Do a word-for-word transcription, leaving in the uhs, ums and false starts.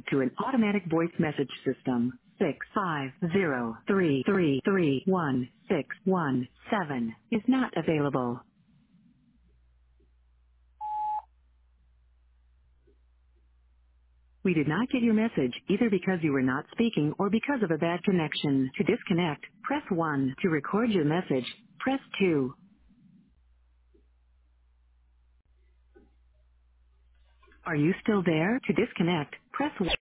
to an automatic voice message system. six five zero three three three one six one seven is not available. We did not get your message either because you were not speaking or because of a bad connection. To disconnect, press one. To record your message, press two. Are you still there? To disconnect, press one.